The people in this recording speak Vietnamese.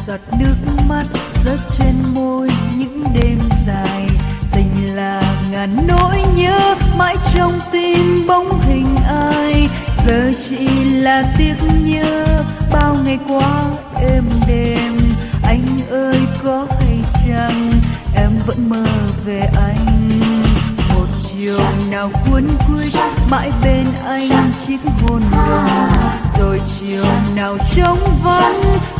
giọt nước mắt rớt trên môi những đêm dài. Tình là ngàn nỗi nhớ mãi trong tim bóng hình ai, giờ chỉ là tiếc nhớ bao ngày qua êm đềm. Anh ơi có hay chăng em vẫn mơ về anh, một chiều nào cuốn quýt mãi bên anh chiếc hôn đầu, rồi chiều nào trống vắng